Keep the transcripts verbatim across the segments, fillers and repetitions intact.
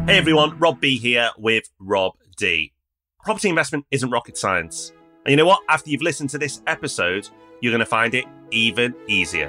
Hey everyone, Rob B here with Rob D. Property investment isn't rocket science. And you know what? After you've listened to this episode, you're going to find it even easier.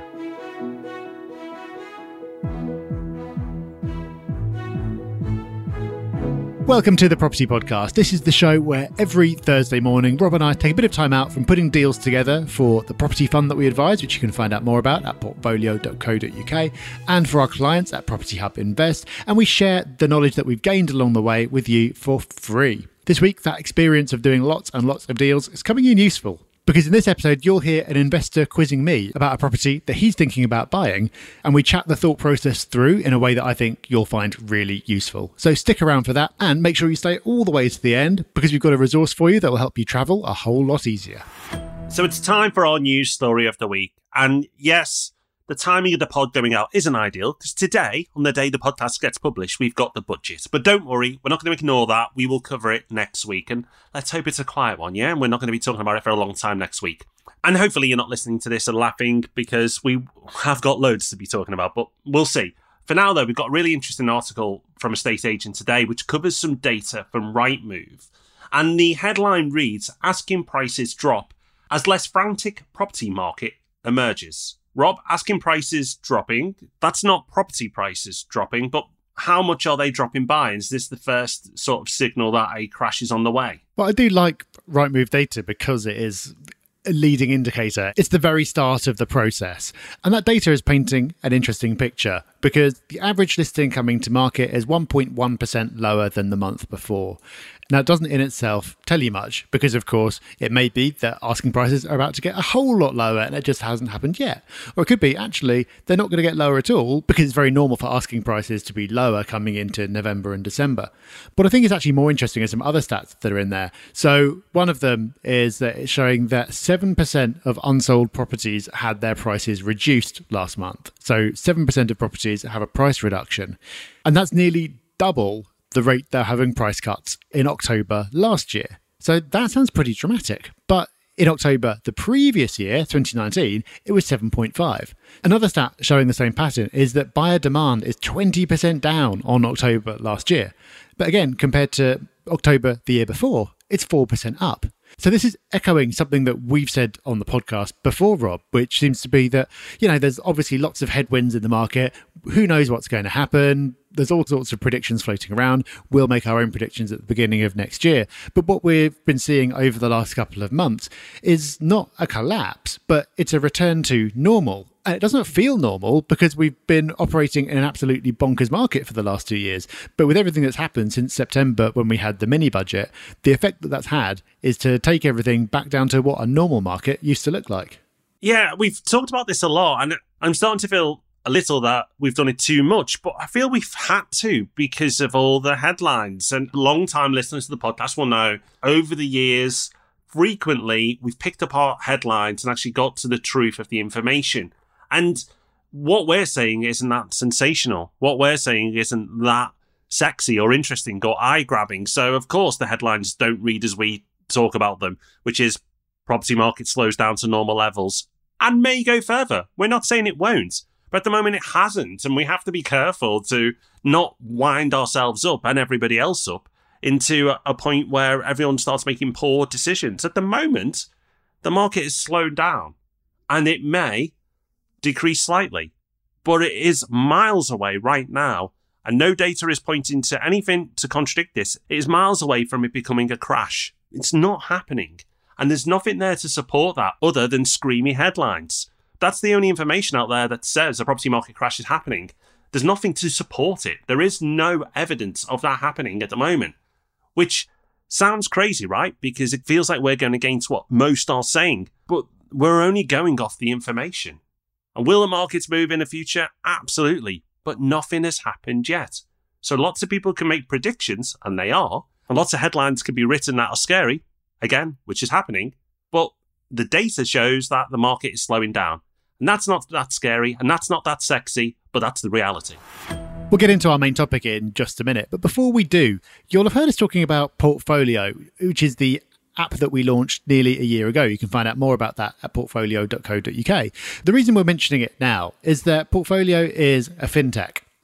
Welcome to the Property Podcast. This is the show where every Thursday morning, Rob and I take a bit of time out from putting deals together for the property fund that we advise, which you can find out more about at portfolio dot co dot uk, and for our clients at Property Hub Invest, and we share the knowledge that we've gained along the way with you for free. This week, that experience of doing lots and lots of deals is coming in useful. Because in this episode, you'll hear an investor quizzing me about a property that he's thinking about buying, and we chat the thought process through in a way that I think you'll find really useful. So stick around for that and make sure you stay all the way to the end, because we've got a resource for you that will help you travel a whole lot easier. So it's time for our news story of the week. And yes, the timing of the pod going out isn't ideal, because today, on the day the podcast gets published, we've got the budget. But don't worry, we're not going to ignore that. We will cover it next week. And let's hope it's a quiet one, yeah? And we're not going to be talking about it for a long time next week. And hopefully you're not listening to this and laughing, because we have got loads to be talking about, but we'll see. For now, though, we've got a really interesting article from Estate Agent today, which covers some data from Rightmove. And the headline reads, "Asking prices drop as less frantic property market emerges." Rob, asking prices dropping, that's not property prices dropping, but how much are they dropping by? Is this the first sort of signal that a crash is on the way? Well, I do like Rightmove data because it is a leading indicator. It's the very start of the process. And that data is painting an interesting picture, because the average listing coming to market is one point one percent lower than the month before. Now, it doesn't in itself tell you much, because, of course, it may be that asking prices are about to get a whole lot lower and it just hasn't happened yet. Or it could be, actually, they're not going to get lower at all, because it's very normal for asking prices to be lower coming into November and December. But I think it's actually more interesting are some other stats that are in there. So one of them is that it's showing that seven percent of unsold properties had their prices reduced last month. So seven percent of properties have a price reduction. And that's nearly double the rate they're having price cuts in October last year. So that sounds pretty dramatic. But in October the previous year, twenty nineteen, it was seven point five. Another stat showing the same pattern is that buyer demand is twenty percent down on October last year. But again, compared to October the year before, it's four percent up. So this is echoing something that we've said on the podcast before, Rob, which seems to be that, you know, there's obviously lots of headwinds in the market. Who knows what's going to happen? There's all sorts of predictions floating around. We'll make our own predictions at the beginning of next year. But what we've been seeing over the last couple of months is not a collapse, but it's a return to normal. And it doesn't feel normal because we've been operating in an absolutely bonkers market for the last two years. But with everything that's happened since September, when we had the mini budget, the effect that that's had is to take everything back down to what a normal market used to look like. Yeah, we've talked about this a lot, and I'm starting to feel a little that we've done it too much, but I feel we've had to because of all the headlines. And long-time listeners to the podcast will know, over the years, frequently, we've picked apart headlines and actually got to the truth of the information. And what we're saying isn't that sensational. What we're saying isn't that sexy or interesting or eye-grabbing. So, of course, the headlines don't read as we talk about them, which is property market slows down to normal levels and may go further. We're not saying it won't, but at the moment it hasn't. And we have to be careful to not wind ourselves up and everybody else up into a point where everyone starts making poor decisions. At the moment, the market is slowed down and it may decrease slightly, but it is miles away right now, and no data is pointing to anything to contradict this. It is miles away from it becoming a crash. It's not happening, and there's nothing there to support that other than screamy headlines. That's the only information out there that says a property market crash is happening. There's nothing to support it. There is no evidence of that happening at the moment, which sounds crazy, right? Because it feels like we're going against what most are saying, but we're only going off the information. And will the markets move in the future? Absolutely. But nothing has happened yet. So lots of people can make predictions, and they are. And lots of headlines can be written that are scary, again, which is happening. But the data shows that the market is slowing down. And that's not that scary, and that's not that sexy, but that's the reality. We'll get into our main topic in just a minute. But before we do, you'll have heard us talking about Portfolio, which is the app that we launched nearly a year ago. You can find out more about that at portfolio dot co dot uk. The reason we're mentioning it now is that Portfolio is a fintech.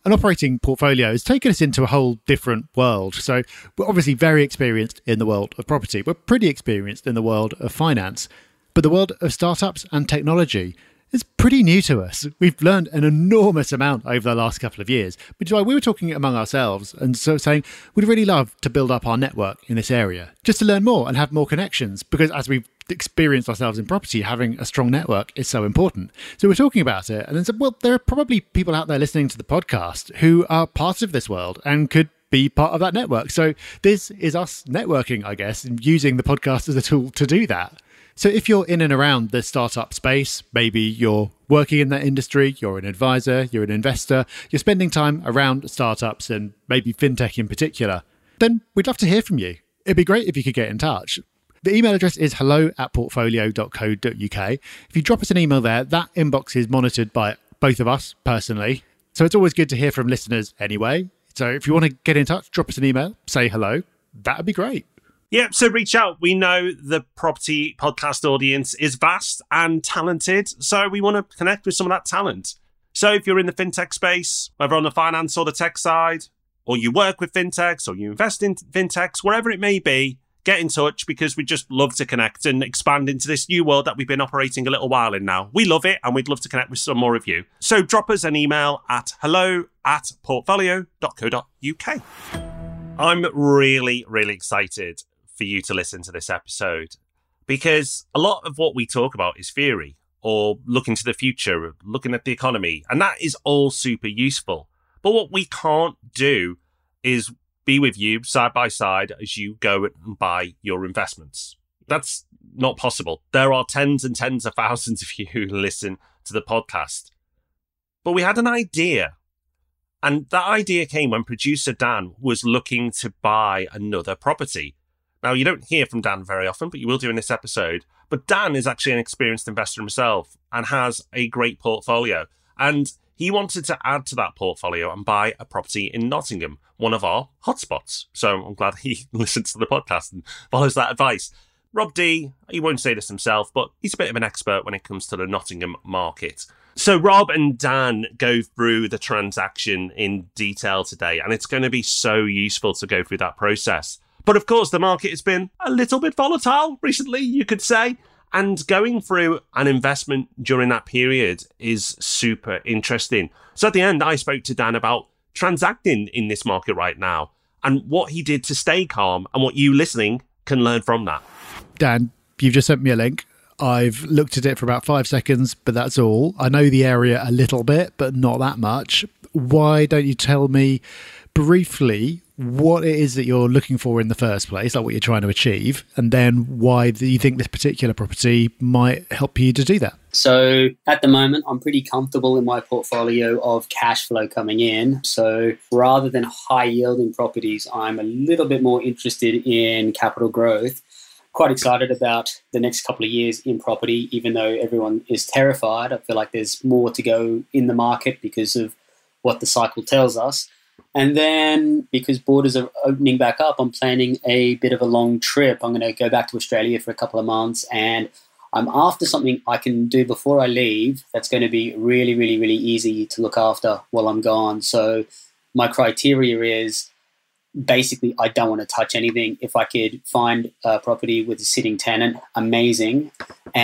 An operating portfolio has taken us into a whole different world. So we're obviously very experienced in the world of property. We're pretty experienced in the world of finance. But the world of startups and technology is pretty new to us. We've learned an enormous amount over the last couple of years, which is why we were talking among ourselves and so saying we'd really love to build up our network in this area, just to learn more and have more connections, because as we've experienced ourselves in property, having a strong network is so important. So we're talking about it and then said, well, there are probably people out there listening to the podcast who are part of this world and could be part of that network. So this is us networking, I guess, and using the podcast as a tool to do that. So if you're in and around the startup space, maybe you're working in that industry, you're an advisor, you're an investor, you're spending time around startups and maybe fintech in particular, then we'd love to hear from you. It'd be great if you could get in touch. The email address is hello at portfolio dot co dot uk. If you drop us an email there, that inbox is monitored by both of us personally. So it's always good to hear from listeners anyway. So if you want to get in touch, drop us an email, say hello. That would be great. Yeah, so reach out. We know the property podcast audience is vast and talented, so we want to connect with some of that talent. So if you're in the fintech space, whether on the finance or the tech side, or you work with fintechs, or you invest in fintechs, wherever it may be, get in touch, because we just love to connect and expand into this new world that we've been operating a little while in now. We love it, and we'd love to connect with some more of you. So drop us an email at hello at portfolio dot co dot uk. I'm really, really excited for you to listen to this episode, because a lot of what we talk about is theory or looking to the future, looking at the economy, and that is all super useful. But what we can't do is be with you side by side as you go and buy your investments. That's not possible. There are tens and tens of thousands of you who listen to the podcast. But we had an idea, and that idea came when producer Dan was looking to buy another property. Now, you don't hear from Dan very often, but you will do in this episode. But Dan is actually an experienced investor himself and has a great portfolio. And he wanted to add to that portfolio and buy a property in Nottingham, one of our hotspots. So I'm glad he listens to the podcast and follows that advice. Rob D, he won't say this himself, but he's a bit of an expert when it comes to the Nottingham market. So Rob and Dan go through the transaction in detail today, and it's going to be so useful to go through that process. But of course, the market has been a little bit volatile recently, you could say. And going through an investment during that period is super interesting. So at the end, I spoke to Dan about transacting in this market right now and what he did to stay calm and what you listening can learn from that. Dan, you've just sent me a link. I've looked at it for about five seconds, but that's all. I know the area a little bit, but not that much. Why don't you tell me briefly what it is that you're looking for in the first place, like what you're trying to achieve, and then why do you think this particular property might help you to do that? So at the moment, I'm pretty comfortable in my portfolio of cash flow coming in. So rather than high yielding properties, I'm a little bit more interested in capital growth. Quite excited about the next couple of years in property, even though everyone is terrified. I feel like there's more to go in the market because of what the cycle tells us. And then because borders are opening back up, I'm planning a bit of a long trip. I'm going to go back to Australia for a couple of months, and I'm after something I can do before I leave that's going to be really, really, really easy to look after while I'm gone. So my criteria is basically I don't want to touch anything. If I could find a property with a sitting tenant, amazing,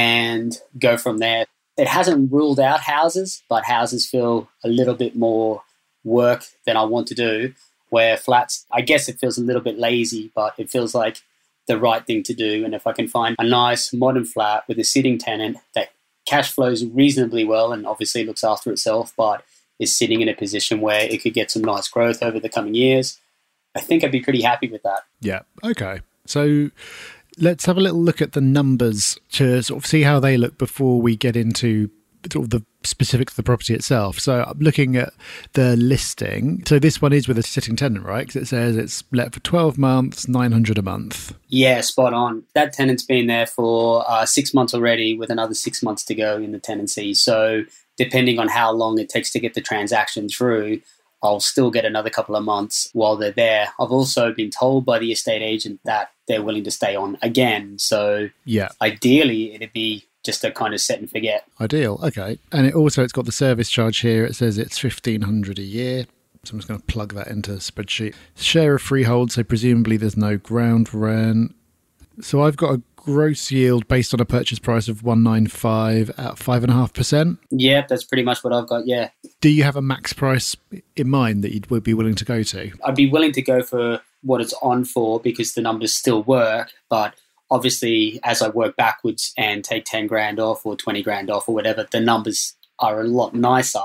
and go from there. It hasn't ruled out houses, but houses feel a little bit more work than I want to do, where flats, I guess it feels a little bit lazy, but it feels like the right thing to do. And if I can find a nice modern flat with a sitting tenant that cash flows reasonably well and obviously looks after itself, but is sitting in a position where it could get some nice growth over the coming years, I think I'd be pretty happy with that. Yeah. Okay. So let's have a little look at the numbers to sort of see how they look before we get into sort of the specifics of the property itself. So I'm looking at the listing. So this one is with a sitting tenant, right? Because it says it's let for twelve months, nine hundred a month. Yeah, spot on. That tenant's been there for uh, six months already, with another six months to go in the tenancy. So depending on how long it takes to get the transaction through, I'll still get another couple of months while they're there. I've also been told by the estate agent that they're willing to stay on again. So yeah, ideally it'd be just a kind of set and forget. Ideal. Okay. And it also, it's got the service charge here. It says it's fifteen hundred a year. So I'm just going to plug that into the spreadsheet. Share of freehold, so presumably there's no ground rent. So I've got a gross yield based on a purchase price of one ninety-five at five point five percent. Yeah, that's pretty much what I've got, yeah. Do you have a max price in mind that you would be willing to go to? I'd be willing to go for what it's on for because the numbers still work, but obviously as I work backwards and take ten grand off or twenty grand off or whatever, the numbers are a lot nicer.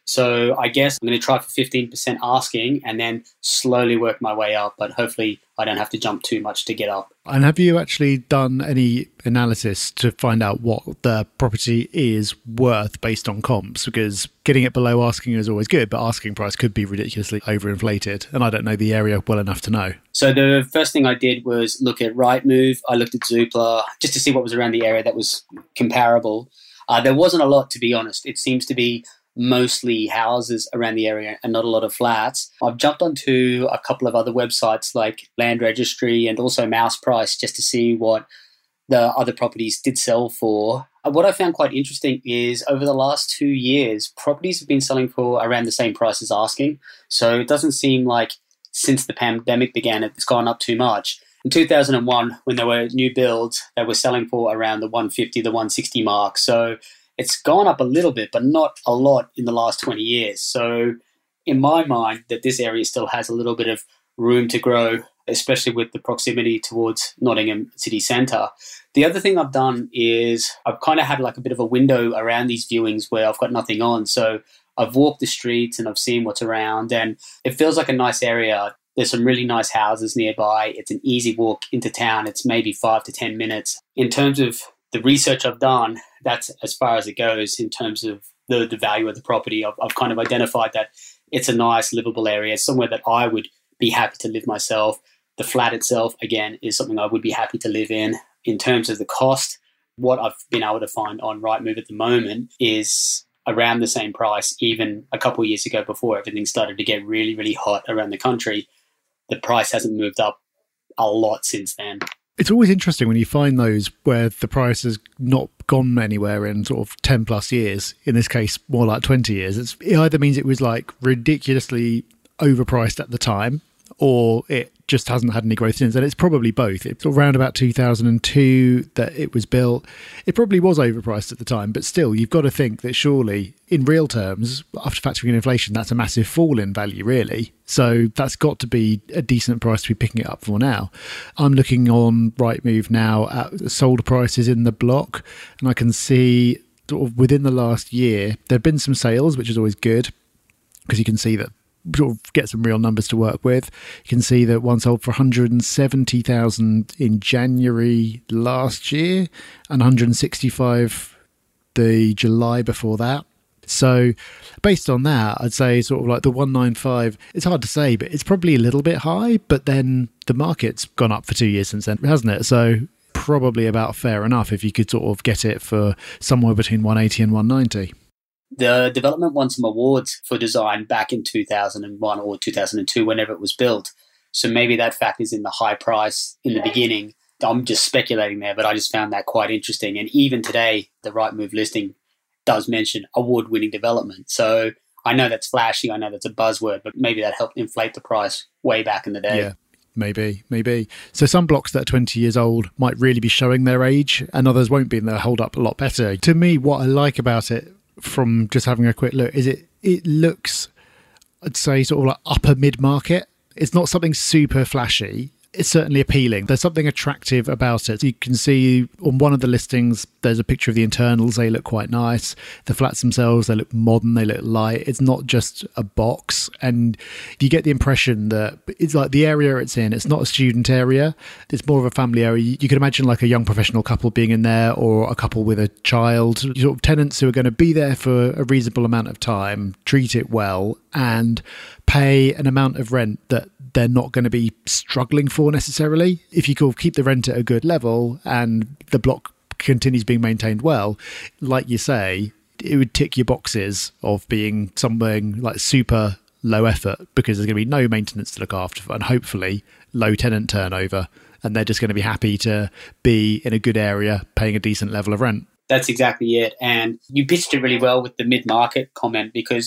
So I guess I'm going to try for fifteen percent asking and then slowly work my way up, but hopefully I don't have to jump too much to get up. And have you actually done any analysis to find out what the property is worth based on comps? Because getting it below asking is always good, but asking price could be ridiculously overinflated. And I don't know the area well enough to know. So the first thing I did was look at Rightmove. I looked at Zoopla just to see what was around the area that was comparable. Uh, there wasn't a lot, to be honest. It seems to be mostly houses around the area and not a lot of flats. I've jumped onto a couple of other websites like Land Registry and also Mouse Price just to see what the other properties did sell for. What I found quite interesting is over the last two years, properties have been selling for around the same price as asking. So it doesn't seem like since the pandemic began, it's gone up too much. In two thousand one, when there were new builds, they were selling for around the one fifty, the one sixty mark. So it's gone up a little bit, but not a lot in the last twenty years. So in my mind, that this area still has a little bit of room to grow, especially with the proximity towards Nottingham city centre. The other thing I've done is I've kind of had like a bit of a window around these viewings where I've got nothing on. So I've walked the streets and I've seen what's around and it feels like a nice area. There's some really nice houses nearby. It's an easy walk into town. It's maybe five to ten minutes. In terms of the research I've done, that's as far as it goes in terms of the, the value of the property. I've, I've kind of identified that it's a nice, livable area, somewhere that I would be happy to live myself. The flat itself, again, is something I would be happy to live in. In terms of the cost, what I've been able to find on Rightmove at the moment is around the same price, even a couple of years ago before everything started to get really, really hot around the country. The price hasn't moved up a lot since then. It's always interesting when you find those where the price has not gone anywhere in sort of ten plus years. In this case, more like twenty years. It's, it either means it was like ridiculously overpriced at the time or it just hasn't had any growth since. And it's probably both. It's around about two thousand two that it was built. It probably was overpriced at the time, but still, you've got to think that surely, in real terms, after factoring in inflation, that's a massive fall in value, really. So that's got to be a decent price to be picking it up for now. I'm looking on Rightmove now at sold prices in the block, and I can see sort of within the last year, there have been some sales, which is always good, because you can see that sort of get some real numbers to work with. You can see that one sold for one hundred seventy thousand in January last year and one hundred sixty-five the July before that. So based on that, I'd say sort of like the one ninety-five, it's hard to say, but it's probably a little bit high, but then the market's gone up for two years since then, hasn't it? So probably about fair enough if you could sort of get it for somewhere between one eighty and one ninety. The development won some awards for design back in two thousand one or two thousand two, whenever it was built. So maybe that factors in the high price in the beginning. I'm just speculating there, but I just found that quite interesting. And even today, the Rightmove listing does mention award-winning development. So I know that's flashy, I know that's a buzzword, but maybe that helped inflate the price way back in the day. Yeah. Maybe, maybe. So some blocks that are twenty years old might really be showing their age and others won't be, and they'll hold up a lot better. To me, what I like about it from just having a quick look is it it looks, I'd say, sort of like upper mid-market. It's not something super flashy. It's certainly appealing. There's something attractive about it. You can see on one of the listings, there's a picture of the internals. They look quite nice. The flats themselves, they look modern. They look light. It's not just a box. And you get the impression that it's like the area it's in, it's not a student area. It's more of a family area. You can imagine like a young professional couple being in there or a couple with a child. Sort of tenants who are going to be there for a reasonable amount of time, treat it well, and pay an amount of rent that they're not going to be struggling for necessarily. If you could keep the rent at a good level and the block continues being maintained well, like you say, it would tick your boxes of being something like super low effort because there's going to be no maintenance to look after and hopefully low tenant turnover, and they're just going to be happy to be in a good area paying a decent level of rent. That's exactly it. And you pitched it really well with the mid-market comment, because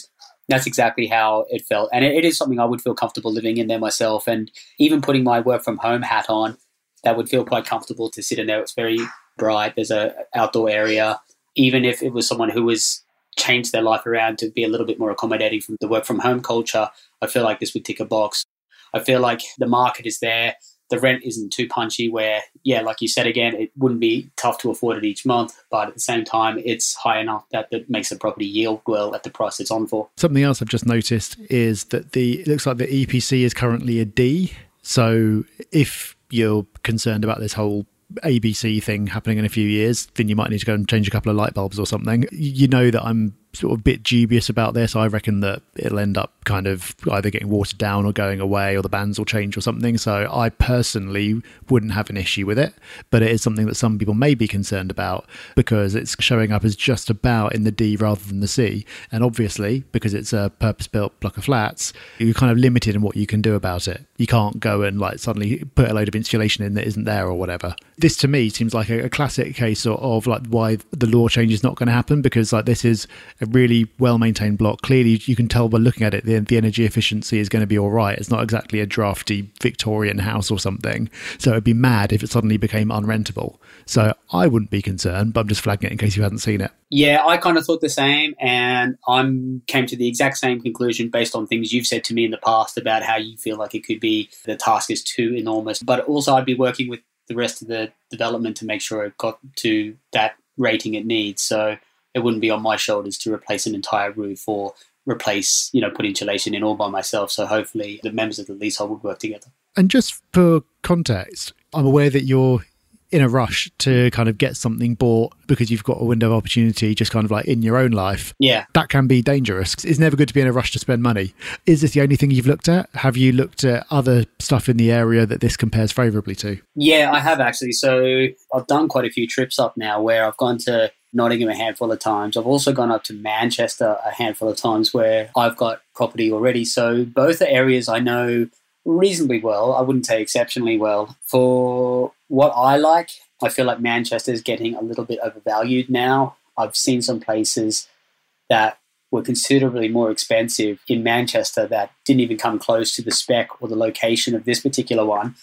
That's exactly how it felt. And it, it is something I would feel comfortable living in there myself. And even putting my work from home hat on, that would feel quite comfortable to sit in there. It's very bright. There's a outdoor area. Even if it was someone who was changed their life around to be a little bit more accommodating from the work from home culture, I feel like this would tick a box. I feel like the market is there. The rent isn't too punchy where, yeah, like you said again, it wouldn't be tough to afford it each month, but at the same time, it's high enough that it makes the property yield well at the price it's on for. Something else I've just noticed is that the it looks like the E P C is currently a D. So if you're concerned about this whole A B C thing happening in a few years, then you might need to go and change a couple of light bulbs or something. You know that I'm sort of a bit dubious about this. I reckon that it'll end up kind of either getting watered down or going away, or the bands will change or something. So I personally wouldn't have an issue with it, but it is something that some people may be concerned about because it's showing up as just about in the D rather than the C. And obviously, because it's a purpose-built block of flats, you're kind of limited in what you can do about it. You can't go and like suddenly put a load of insulation in that isn't there or whatever. This to me seems like a, a classic case of, of like why the law change is not going to happen, because like this is a really well-maintained block. Clearly, you can tell by looking at it, the, the energy efficiency is going to be all right. It's not exactly a drafty Victorian house or something. So it'd be mad if it suddenly became unrentable. So I wouldn't be concerned, but I'm just flagging it in case you hadn't seen it. Yeah, I kind of thought the same, and I came to the exact same conclusion based on things you've said to me in the past about how you feel like it could be the task is too enormous. But also I'd be working with the rest of the development to make sure it got to that rating it needs. So it wouldn't be on my shoulders to replace an entire roof or replace, you know, put insulation in all by myself. So hopefully the members of the leasehold would work together. And just for context, I'm aware that you're in a rush to kind of get something bought because you've got a window of opportunity just kind of like in your own life. Yeah. That can be dangerous. It's never good to be in a rush to spend money. Is this the only thing you've looked at? Have you looked at other stuff in the area that this compares favourably to? Yeah, I have actually. So I've done quite a few trips up now where I've gone to Nottingham a handful of times. I've also gone up to Manchester a handful of times where I've got property already. So both are areas I know reasonably well. I wouldn't say exceptionally well. For what I like, I feel like Manchester is getting a little bit overvalued now. I've seen some places that were considerably more expensive in Manchester that didn't even come close to the spec or the location of this particular one.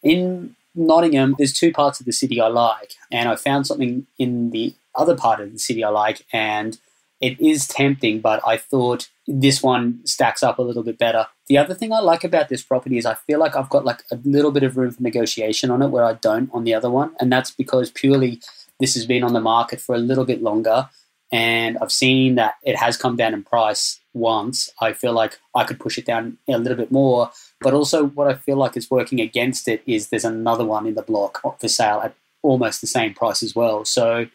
In Nottingham, there's two parts of the city I like, and I found something in the other part of the city I like, and it is tempting, but I thought this one stacks up a little bit better. The other thing I like about this property is I feel like I've got like a little bit of room for negotiation on it where I don't on the other one. And that's because purely this has been on the market for a little bit longer, and I've seen that it has come down in price once. I feel like I could push it down a little bit more. But also what I feel like is working against it is there's another one in the block for sale at almost the same price as well. So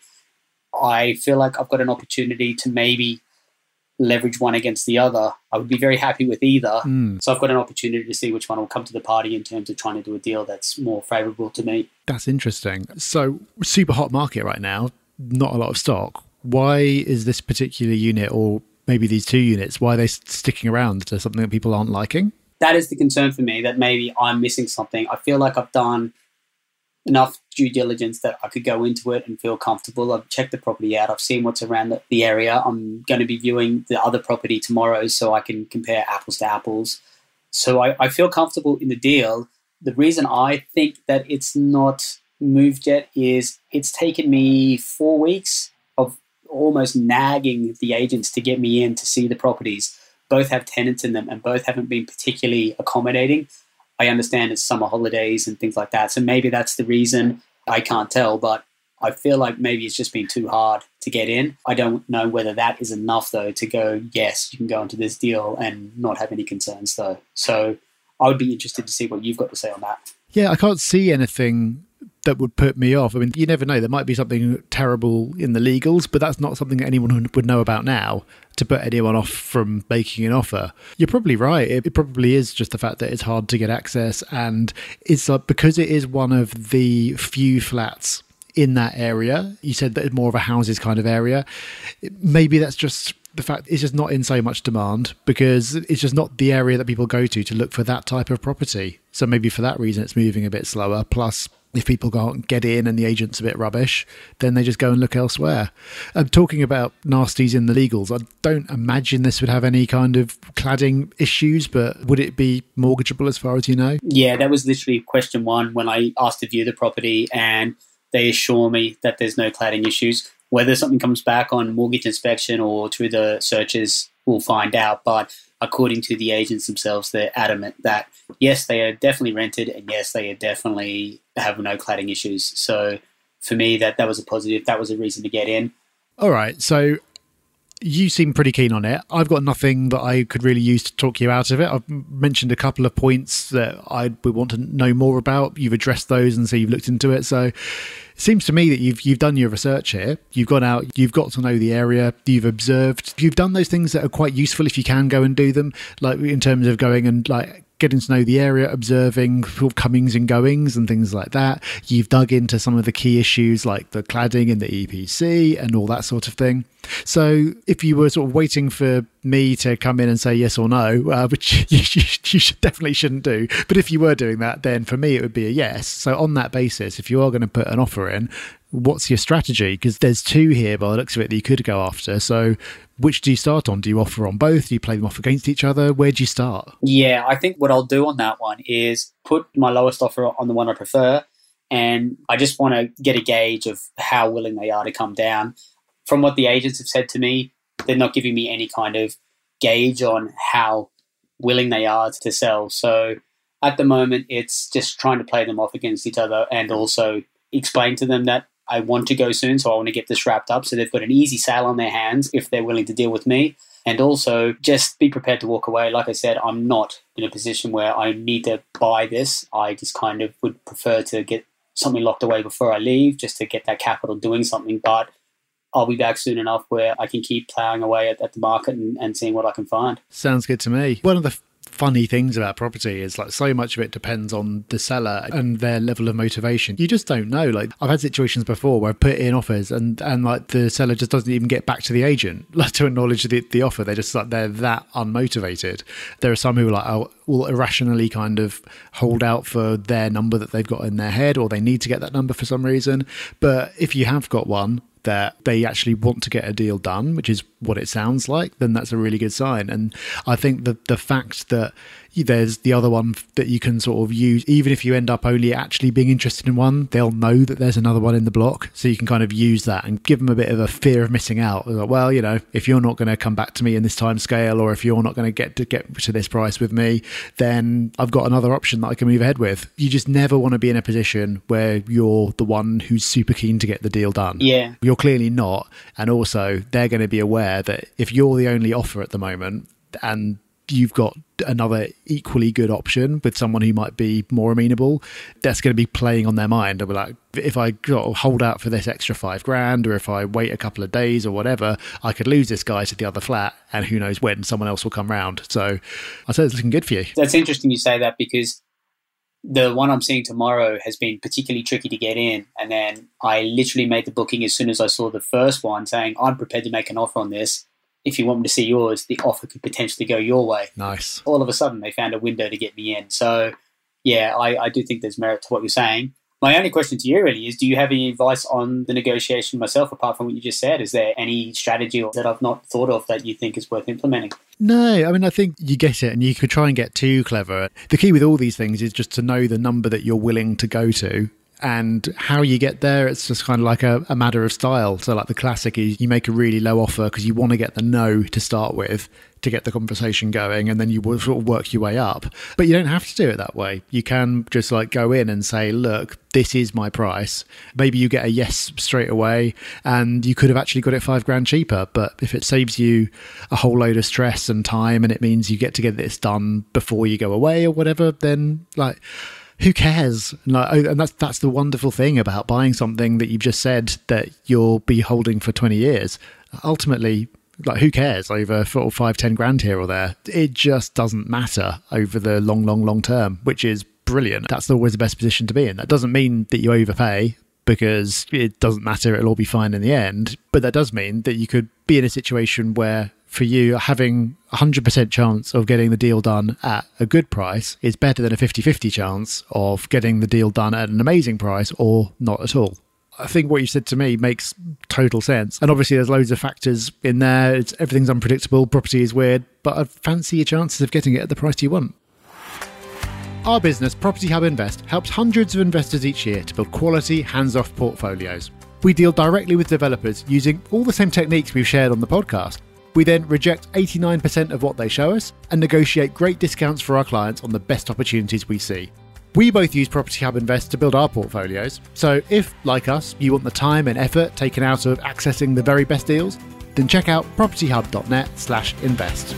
I feel like I've got an opportunity to maybe leverage one against the other. I would be very happy with either. Mm. So I've got an opportunity to see which one will come to the party in terms of trying to do a deal that's more favourable to me. That's interesting. So super hot market right now, not a lot of stock. Why is this particular unit, or maybe these two units, why are they sticking around? To something that people aren't liking? That is the concern for me, that maybe I'm missing something. I feel like I've done enough due diligence that I could go into it and feel comfortable. I've checked the property out. I've seen what's around the, the area. I'm going to be viewing the other property tomorrow so I can compare apples to apples. So I, I feel comfortable in the deal. The reason I think that it's not moved yet is it's taken me four weeks of almost nagging the agents to get me in to see the properties. Both have tenants in them and both haven't been particularly accommodating. I understand it's summer holidays and things like that. So maybe that's the reason. I can't tell, but I feel like maybe it's just been too hard to get in. I don't know whether that is enough, though, to go, yes, you can go into this deal and not have any concerns, though. So I would be interested to see what you've got to say on that. Yeah, I can't see anything that would put me off. I mean, you never know. There might be something terrible in the legals, but that's not something that anyone would know about now to put anyone off from making an offer. You're probably right. It, it probably is just the fact that it's hard to get access, and it's like, because it is one of the few flats in that area. You said that it's more of a houses kind of area. Maybe that's just the fact it's just not in so much demand because it's just not the area that people go to to look for that type of property. So maybe for that reason it's moving a bit slower. Plus, If people can't get in and the agent's a bit rubbish, then they just go and look elsewhere. I'm talking about nasties in the legals. I don't imagine this would have any kind of cladding issues, but would it be mortgageable as far as you know? Yeah, that was literally question one when I asked to view the property, and they assure me that there's no cladding issues. Whether something comes back on mortgage inspection or through the searches, we'll find out. But according to the agents themselves, they're adamant that, yes, they are definitely rented, and yes, they are definitely have no cladding issues. So for me, that, that was a positive. That was a reason to get in. All right. So you seem pretty keen on it. I've got nothing that I could really use to talk you out of it. I've mentioned a couple of points that I would want to know more about. You've addressed those and so you've looked into it. So it seems to me that you've you've done your research here. You've gone out, you've got to know the area, you've observed, you've done those things that are quite useful if you can go and do them, like in terms of going and like getting to know the area, observing sort of comings and goings and things like that. You've dug into some of the key issues like the cladding in the E P C and all that sort of thing. So if you were sort of waiting for me to come in and say yes or no, uh, which you, you, you should, definitely shouldn't do, but if you were doing that, then for me it would be a yes. So on that basis, if you are going to put an offer in, what's your strategy? Because there's two here by the looks of it that you could go after. So which do you start on? Do you offer on both? Do you play them off against each other? Where do you start? Yeah, I think what I'll do on that one is put my lowest offer on the one I prefer, and I just want to get a gauge of how willing they are to come down. From what the agents have said to me, they're not giving me any kind of gauge on how willing they are to sell. So at the moment, it's just trying to play them off against each other and also explain to them that I want to go soon, so I want to get this wrapped up so they've got an easy sale on their hands if they're willing to deal with me. And also just be prepared to walk away. Like I said, I'm not in a position where I need to buy this. I just kind of would prefer to get something locked away before I leave just to get that capital doing something. But I'll be back soon enough where I can keep plowing away at, at the market and, and seeing what I can find. Sounds good to me. One of the funny things about property is like so much of it depends on the seller and their level of motivation. You just don't know. Like I've had situations before where I've put in offers and and like the seller just doesn't even get back to the agent like to acknowledge the, the offer. They're just like they're that unmotivated. There are some who are like oh, will irrationally kind of hold out for their number that they've got in their head, or they need to get that number for some reason. But if you have got one that they actually want to get a deal done, which is what it sounds like, then that's a really good sign. And I think the the fact that there's the other one that you can sort of use, even if you end up only actually being interested in one, they'll know that there's another one in the block. So you can kind of use that and give them a bit of a fear of missing out. Like, well, you know, if you're not going to come back to me in this time scale, or if you're not going to get to get to this price with me, then I've got another option that I can move ahead with. You just never want to be in a position where you're the one who's super keen to get the deal done. Yeah. You're clearly not. And also they're going to be aware that if you're the only offer at the moment and you've got another equally good option with someone who might be more amenable, that's going to be playing on their mind. They'll be like, if I hold out for this extra five grand, or if I wait a couple of days or whatever, I could lose this guy to the other flat, and who knows when someone else will come round. So I'd say it's looking good for you. That's interesting you say that, because the one I'm seeing tomorrow has been particularly tricky to get in. And then I literally made the booking as soon as I saw the first one saying, I'm prepared to make an offer on this. If you want me to see yours, the offer could potentially go your way. Nice. All of a sudden, they found a window to get me in. So, yeah, I, I do think there's merit to what you're saying. My only question to you really is, do you have any advice on the negotiation myself, apart from what you just said? Is there any strategy that I've not thought of that you think is worth implementing? No, I mean, I think you get it, and you could try and get too clever. The key with all these things is just to know the number that you're willing to go to. And how you get there, it's just kind of like a, a matter of style. So like the classic is you make a really low offer because you want to get the no to start with to get the conversation going, and then you will sort of work your way up. But you don't have to do it that way. You can just like go in and say, look, this is my price. Maybe you get a yes straight away, and you could have actually got it five grand cheaper. But if it saves you a whole load of stress and time, and it means you get to get this done before you go away or whatever, then like, who cares? And that's that's the wonderful thing about buying something that you've just said that you'll be holding for twenty years. Ultimately, like, who cares over four or five, ten grand here or there? It just doesn't matter over the long, long, long term, which is brilliant. That's always the best position to be in. That doesn't mean that you overpay, because it doesn't matter. It'll all be fine in the end. But that does mean that you could be in a situation where for you, having a one hundred percent chance of getting the deal done at a good price is better than a fifty-fifty chance of getting the deal done at an amazing price or not at all. I think what you said to me makes total sense. And obviously there's loads of factors in there. It's, everything's unpredictable. Property is weird, but I fancy your chances of getting it at the price you want. Our business, Property Hub Invest, helps hundreds of investors each year to build quality, hands-off portfolios. We deal directly with developers using all the same techniques we've shared on the podcast. We then reject eighty-nine percent of what they show us and negotiate great discounts for our clients on the best opportunities we see. We both use Property Hub Invest to build our portfolios, so if, like us, you want the time and effort taken out of accessing the very best deals, then check out propertyhub.net slash invest.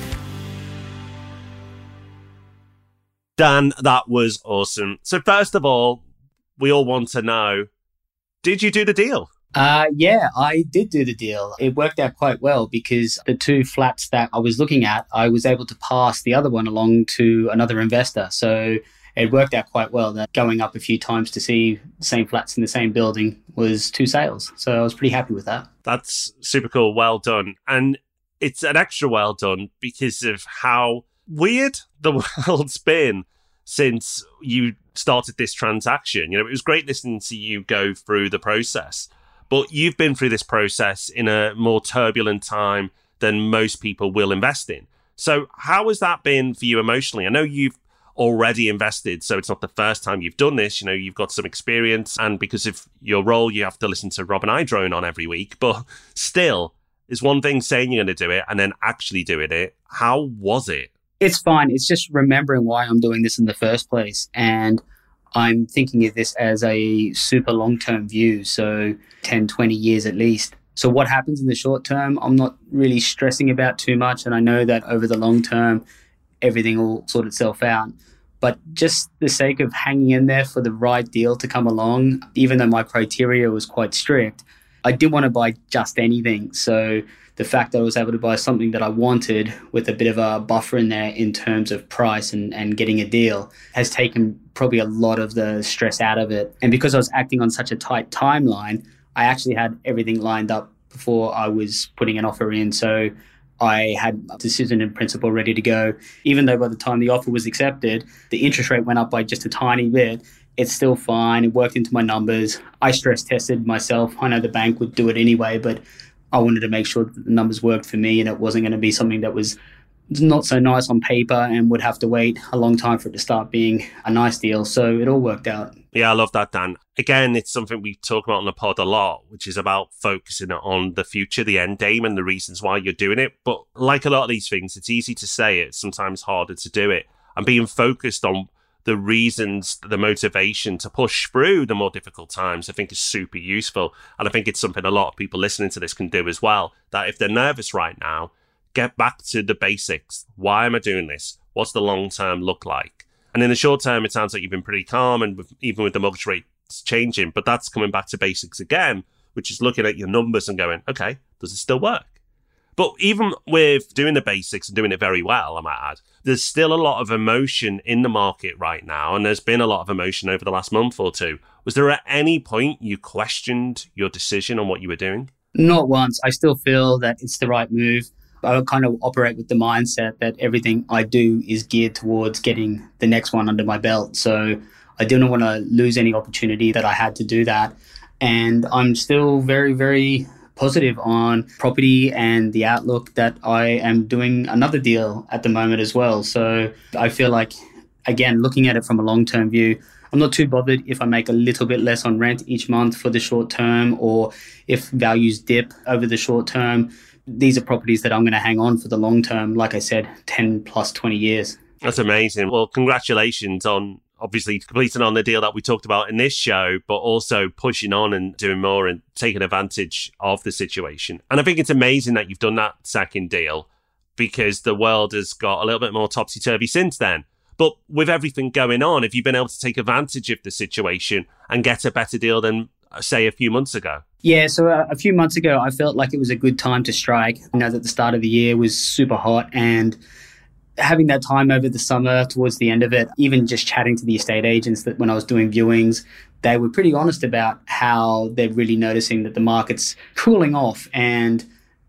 Dan, that was awesome. So first of all, we all want to know, did you do the deal? Uh, yeah, I did do the deal. It worked out quite well because the two flats that I was looking at, I was able to pass the other one along to another investor. So it worked out quite well that going up a few times to see the same flats in the same building was two sales. So I was pretty happy with that. That's super cool. Well done. And it's an extra well done because of how weird the world's been since you started this transaction. You know, it was great listening to you go through the process, but you've been through this process in a more turbulent time than most people will invest in. So how has that been for you emotionally? I know you've already invested, so it's not the first time you've done this. You know, you've got some experience, and because of your role, you have to listen to Rob and I drone on every week. But still, it's one thing saying you're going to do it and then actually doing it. How was it? It's fine. It's just remembering why I'm doing this in the first place. And I'm thinking of this as a super long-term view, so ten, twenty years at least. So what happens in the short term, I'm not really stressing about too much. And I know that over the long term, everything will sort itself out. But just the sake of hanging in there for the right deal to come along, even though my criteria was quite strict, I didn't want to buy just anything. So the fact that I was able to buy something that I wanted with a bit of a buffer in there in terms of price and, and getting a deal has taken probably a lot of the stress out of it. And because I was acting on such a tight timeline, I actually had everything lined up before I was putting an offer in. So I had a decision in principle ready to go. Even though by the time the offer was accepted, the interest rate went up by just a tiny bit, it's still fine. It worked into my numbers. I stress tested myself. I know the bank would do it anyway, but I wanted to make sure that the numbers worked for me and it wasn't going to be something that was not so nice on paper and would have to wait a long time for it to start being a nice deal. So it all worked out. Yeah, I love that, Dan. Again, it's something we talk about on the pod a lot, which is about focusing on the future, the end game, and the reasons why you're doing it. But like a lot of these things, it's easy to say it, sometimes harder to do it. And being focused on the reasons, the motivation to push through the more difficult times, I think is super useful. And I think it's something a lot of people listening to this can do as well. That if they're nervous right now, get back to the basics. Why am I doing this? What's the long term look like? And in the short term, it sounds like you've been pretty calm, and with, even with the mortgage rates changing, but that's coming back to basics again, which is looking at your numbers and going, okay, does it still work? But even with doing the basics and doing it very well, I might add, there's still a lot of emotion in the market right now, and there's been a lot of emotion over the last month or two. Was there at any point you questioned your decision on what you were doing? Not once. I still feel that it's the right move. I kind of operate with the mindset that everything I do is geared towards getting the next one under my belt. So I didn't want to lose any opportunity that I had to do that. And I'm still very, very positive on property and the outlook that I am doing another deal at the moment as well. So I feel like, again, looking at it from a long-term view, I'm not too bothered if I make a little bit less on rent each month for the short term, or if values dip over the short term. These are properties that I'm going to hang on for the long term, like I said, ten plus twenty years. That's amazing. Well, congratulations on obviously completing on the deal that we talked about in this show, but also pushing on and doing more and taking advantage of the situation. And I think it's amazing that you've done that second deal, because the world has got a little bit more topsy-turvy since then. But with everything going on, have you been able to take advantage of the situation and get a better deal than, say, a few months ago? Yeah, so uh, a few months ago, I felt like it was a good time to strike. I know that the start of the year was super hot, and having that time over the summer towards the end of it, even just chatting to the estate agents that when I was doing viewings, they were pretty honest about how they're really noticing that the market's cooling off, and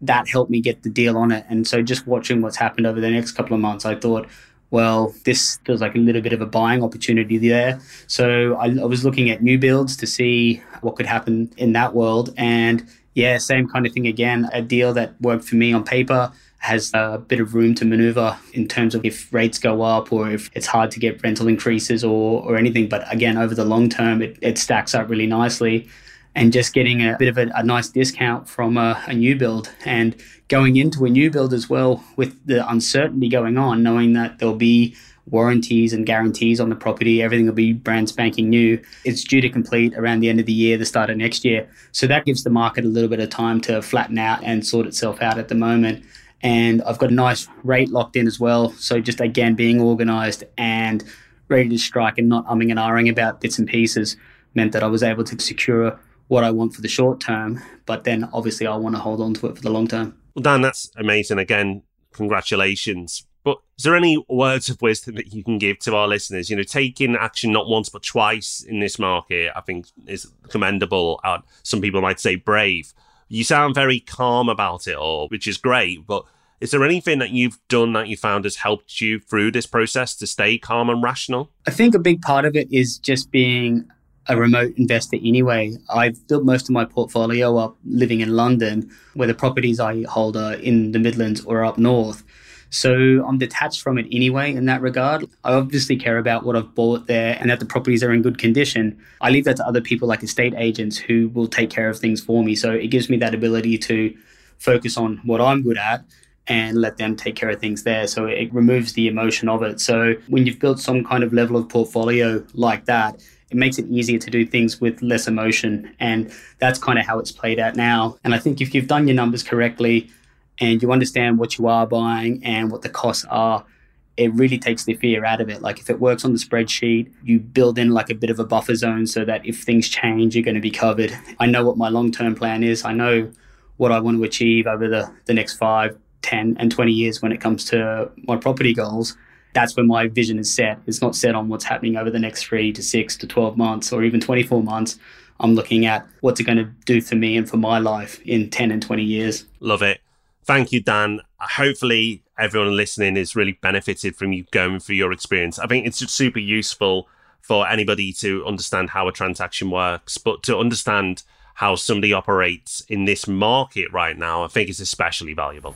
that helped me get the deal on it. And so just watching what's happened over the next couple of months, I thought, well, this feels like a little bit of a buying opportunity there. So I, I was looking at new builds to see what could happen in that world. And yeah, same kind of thing again, a deal that worked for me on paper has a bit of room to maneuver in terms of if rates go up or if it's hard to get rental increases or, or anything. But again, over the long term, it, it stacks up really nicely. And just getting a bit of a, a nice discount from a, a new build and going into a new build as well with the uncertainty going on, knowing that there'll be warranties and guarantees on the property, everything will be brand spanking new. It's due to complete around the end of the year, the start of next year. So that gives the market a little bit of time to flatten out and sort itself out at the moment. And I've got a nice rate locked in as well. So just again, being organized and ready to strike and not umming and ahhing about bits and pieces meant that I was able to secure what I want for the short term, but then obviously I want to hold on to it for the long term. Well, Dan, that's amazing. Again, congratulations. But is there any words of wisdom that you can give to our listeners? You know, taking action not once but twice in this market, I think is commendable. Uh, some people might say brave. You sound very calm about it all, which is great. But is there anything that you've done that you found has helped you through this process to stay calm and rational? I think a big part of it is just being a remote investor anyway. I've built most of my portfolio up living in London, where the properties I hold are in the Midlands or up north. So I'm detached from it anyway in that regard. I obviously care about what I've bought there and that the properties are in good condition. I leave that to other people like estate agents who will take care of things for me. So it gives me that ability to focus on what I'm good at and let them take care of things there. So it removes the emotion of it. So when you've built some kind of level of portfolio like that, it makes it easier to do things with less emotion. And that's kind of how it's played out now. And I think if you've done your numbers correctly and you understand what you are buying and what the costs are, it really takes the fear out of it. Like if it works on the spreadsheet, you build in like a bit of a buffer zone so that if things change, you're going to be covered. I know what my long-term plan is. I know what I want to achieve over the, the next five, ten and twenty years when it comes to my property goals. That's when my vision is set. It's not set on what's happening over the next three to six to twelve months or even twenty-four months. I'm looking at what's it going to do for me and for my life in ten and twenty years. Love it. Thank you, Dan. Hopefully everyone listening is really benefited from you going through your experience. I think it's just super useful for anybody to understand how a transaction works, but to understand how somebody operates in this market right now, I think is especially valuable.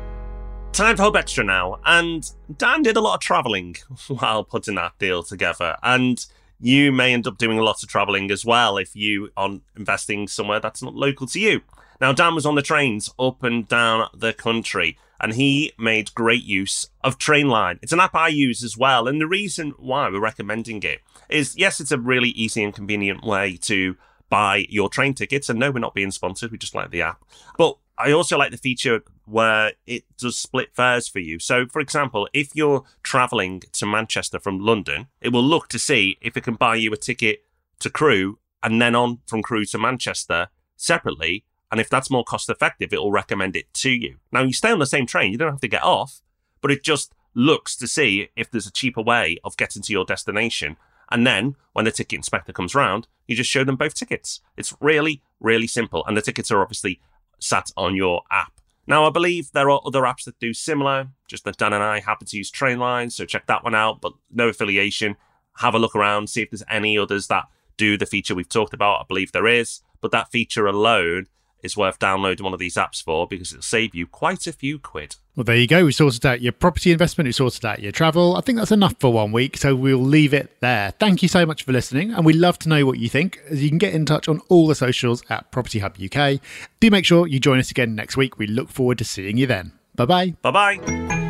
Time for Hub Extra now, and Dan did a lot of travelling while putting that deal together, and you may end up doing a lot of travelling as well if you are investing somewhere that's not local to you. Now, Dan was on the trains up and down the country, and he made great use of Trainline. It's an app I use as well, and the reason why we're recommending it is, yes, it's a really easy and convenient way to buy your train tickets, and no, we're not being sponsored, we just like the app, but I also like the feature where it does split fares for you. So, for example, if you're travelling to Manchester from London, it will look to see if it can buy you a ticket to Crewe and then on from Crewe to Manchester separately. And if that's more cost effective, it will recommend it to you. Now, you stay on the same train. You don't have to get off, but it just looks to see if there's a cheaper way of getting to your destination. And then when the ticket inspector comes round, you just show them both tickets. It's really, really simple. And the tickets are obviously sat on your app. Now, I believe there are other apps that do similar, just that Dan and I happen to use Trainline, so check that one out, but no affiliation. Have a look around, see if there's any others that do the feature we've talked about. I believe there is, but that feature alone is worth downloading one of these apps for because it'll save you quite a few quid. Well, there you go. We sorted out your property investment. We sorted out your travel. I think that's enough for one week, so we'll leave it there. Thank you so much for listening, and we'd love to know what you think. You can get in touch on all the socials at Property Hub U K. Do make sure you join us again next week. We look forward to seeing you then. Bye-bye. Bye-bye.